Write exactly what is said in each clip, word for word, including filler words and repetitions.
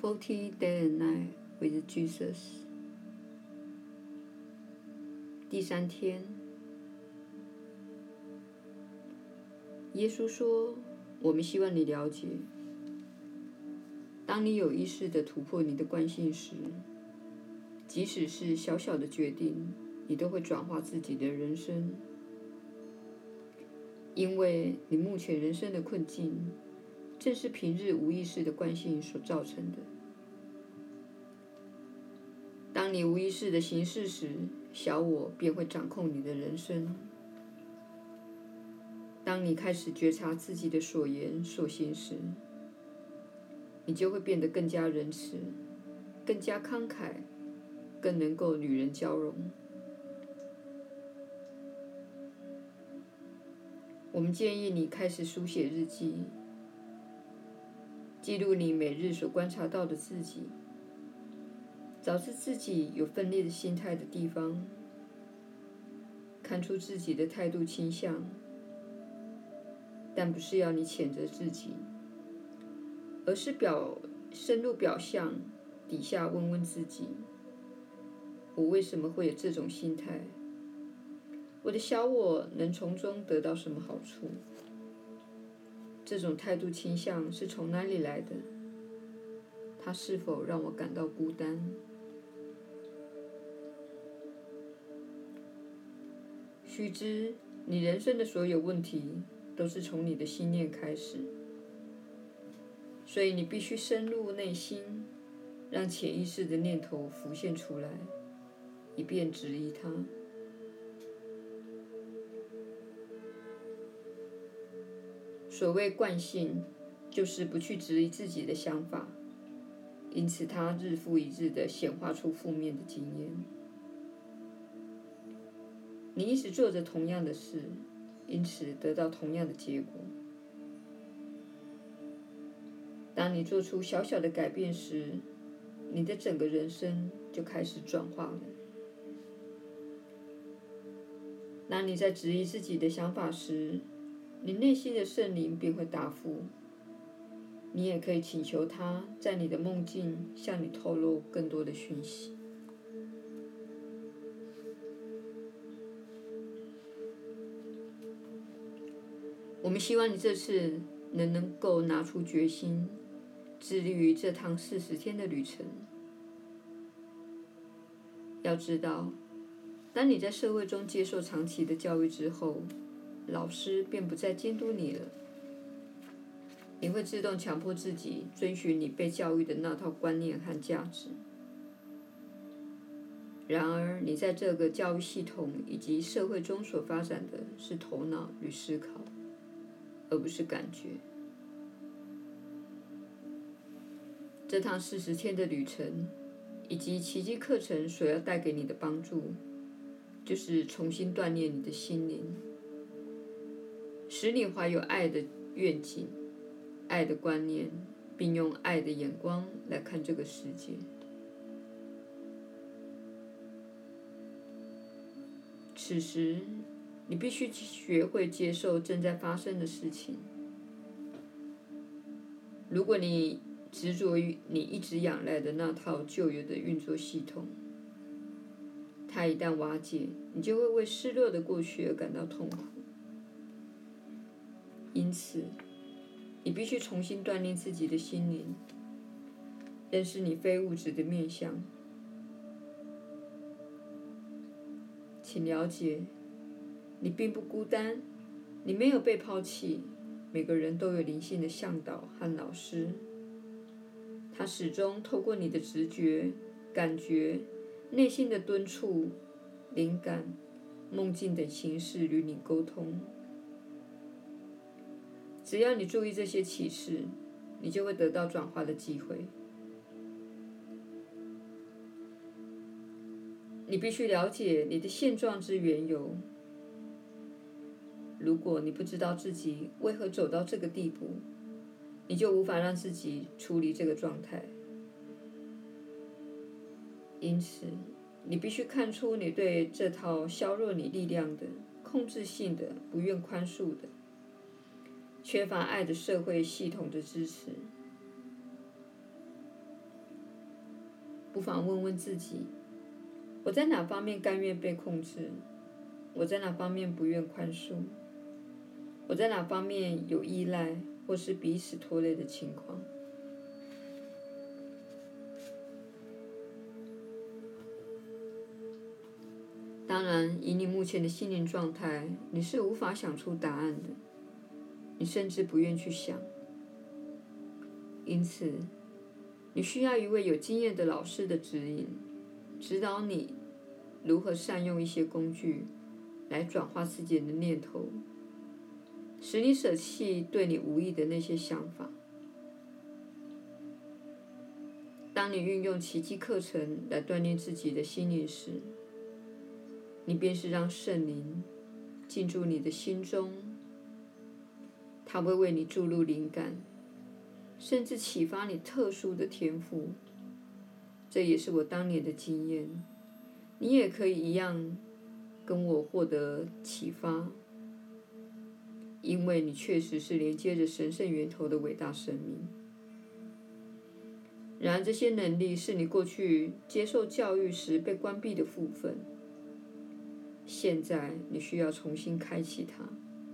Forty Day and Night with Jesus。第三天，耶稣说：“我们希望你了解，当你有意识地突破你的惯性时，即使是小小的决定，你都会转化自己的人生，因为你目前人生的困境，正是平日无意识的惯性所造成的。当你无意识地行事时，小我便会掌控你的人生。当你开始觉察自己的所言所行时，你就会变得更加仁慈，更加慷慨，更能够与人交融。我们建议你开始书写日记，记录你每日所观察到的自己，找出自己有分裂的心态的地方，看出自己的态度倾向，但不是要你谴责自己，而是表深入表象底下问问自己：我为什么会有这种心态？我的小我能从中得到什么好处？这种态度倾向是从哪里来的？它是否让我感到孤单？须知，你人生的所有问题都是从你的心念开始，所以你必须深入内心，让潜意识的念头浮现出来，以便质疑它。所谓惯性，就是不去质疑自己的想法，因此它日复一日地显化出负面的经验。你一直做着同样的事，因此得到同样的结果。当你做出小小的改变时，你的整个人生就开始转化了。当你在质疑自己的想法时，你内心的圣灵便会答复。你也可以请求他在你的梦境向你透露更多的讯息。我们希望你这次能能够拿出决心，致力于这趟四十天的旅程。要知道，当你在社会中接受长期的教育之后，老师便不再监督你了。你会自动强迫自己遵循你被教育的那套观念和价值。然而，你在这个教育系统以及社会中所发展的是头脑与思考，而不是感觉。这趟四十天的旅程，以及奇迹课程所要带给你的帮助，就是重新锻炼你的心灵，使你怀有爱的愿景、爱的观念，并用爱的眼光来看这个世界。此时，你必须学会接受正在发生的事情。如果你执着于你一直仰赖的那套旧有的运作系统，它一旦瓦解，你就会为失落的过去而感到痛苦。因此，你必须重新锻炼自己的心灵，认识你非物质的面向。请了解，你并不孤单，你没有被抛弃。每个人都有灵性的向导和老师，他始终透过你的直觉、感觉、内心的敦促、灵感、梦境等形式与你沟通。只要你注意这些启示，你就会得到转化的机会。你必须了解你的现状之缘由。如果你不知道自己为何走到这个地步，你就无法让自己处理这个状态。因此，你必须看出你对这套削弱你力量的、控制性的、不愿宽恕的、缺乏爱的社会系统的支持。 不妨问问自己：我在哪方面甘愿被控制？我在哪方面不愿宽恕？我在哪方面有依赖或是彼此拖累的情况？当然，以你目前的心灵状态，你是无法想出答案的，你甚至不愿去想。因此，你需要一位有经验的老师的指引，指导你如何善用一些工具来转化自己的念头，使你舍弃对你无益的那些想法。当你运用奇迹课程来锻炼自己的心灵时，你便是让圣灵进驻你的心中，它会为你注入灵感，甚至启发你特殊的天赋。这也是我当年的经验，你也可以一样跟我获得启发，因为你确实是连接着神圣源头的伟大生命。然而，这些能力是你过去接受教育时被关闭的部分，现在你需要重新开启它。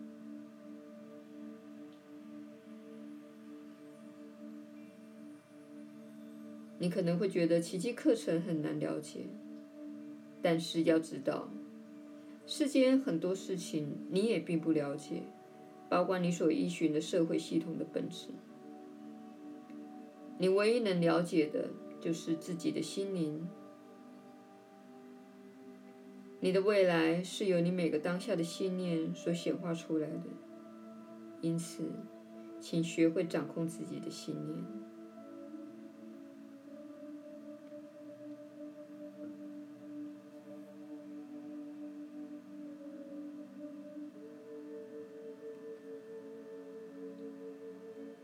你可能会觉得奇迹课程很难了解，但是要知道，世间很多事情你也并不了解，包括你所依循的社会系统的本质。你唯一能了解的就是自己的心灵。你的未来是由你每个当下的信念所显化出来的，因此，请学会掌控自己的信念。